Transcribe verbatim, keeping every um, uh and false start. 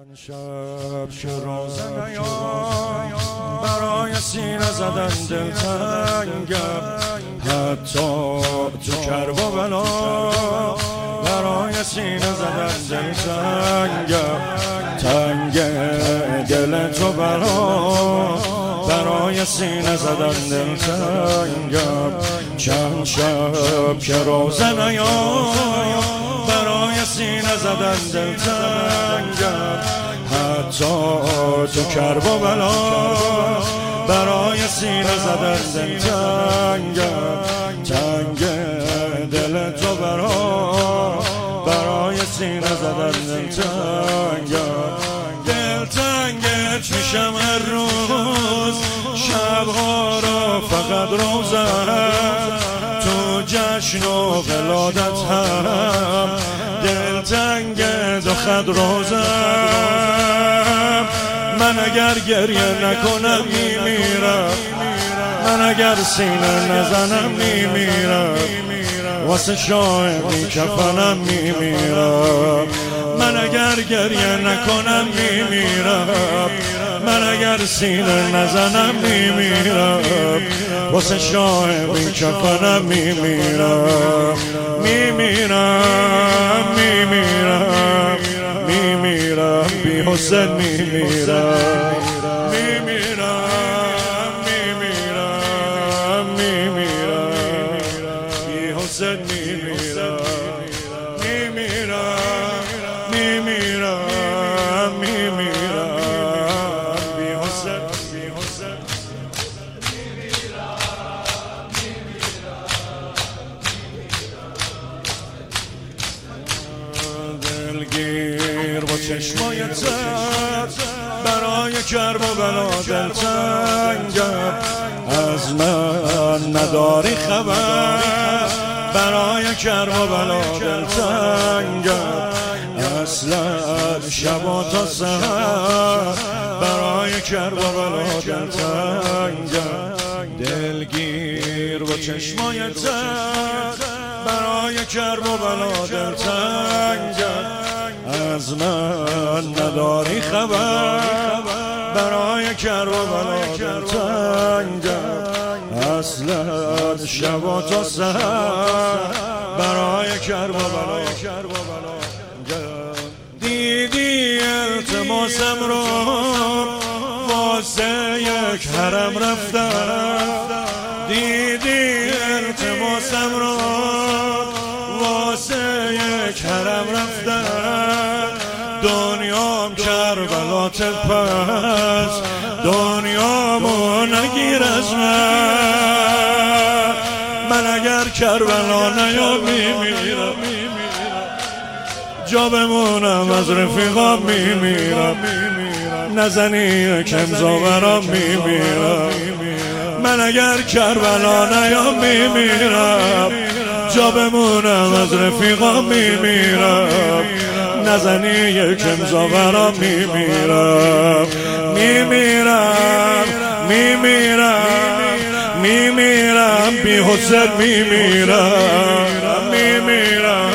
شب که روزه نیام برای سینه زدن دلتنگم، حتی تو کرب و بلا برای سینه زدن دلتنگم. تنگ دل تو بلا برای سینه زدن دلتنگم. چند شب که روزه نیام برای سینه زدن دلتنگم، حتی تو کرب و بلا برای سینه زدن دلتنگم. تنگ دل تو برا برای سینه زدن دلتنگم. دلتنگت میشم هر روز شبها را فقط روزم، تو جشن و ولادت هم دلتنگت و خد روزم. من اگر گریه نکنم میمیرم، من اگر سینه نزنم میمیرم، واسه شاهدی کفنم میمیرم. من اگر گریه نکنم میمیرم، من اگر سینه نزنم میمیرم، واسه شاهدی کفنم میمیرم. میمیرم میمیرم میمیرم بی حسین میمیرم. میمیرم میمیرم میمیرم بی حسین میمیرم. میمیرم میمیرم میمیرم بی حسین بی حسین دلگیر با چشمای تر برای کرب و بلا دلتنگم. از من نداری خبر برای کرب و بلا دلتنگم. اصلا شب و تا سحر برای کرب و بلا دلتنگم. دلگیر با چشمای تر برای کرب و بلا دلتنگم. از من نداری خبر برای کرب و بلا دلتنگم. اصلا شب و تا سحر برای کرب و بلا. دیدی التماسم رو واسه یک حرم رفتم، دیدی التماسم رو واسه یک حرم رفتم. دنیام کربلات پس دنیامو نگیر از من. من اگر کربلا نیام میمیرم، جا بمونم از رفیقام میمیرم. نزنی یکم زاورام میمیرم. من اگر کربلا نیام میمیرم، جا بمونم از رفیقام میمیرم. نزنی یکم زاورام میمیرم. میمیرم میمیرم میمیرم بی حسین میمیرم. میمیرم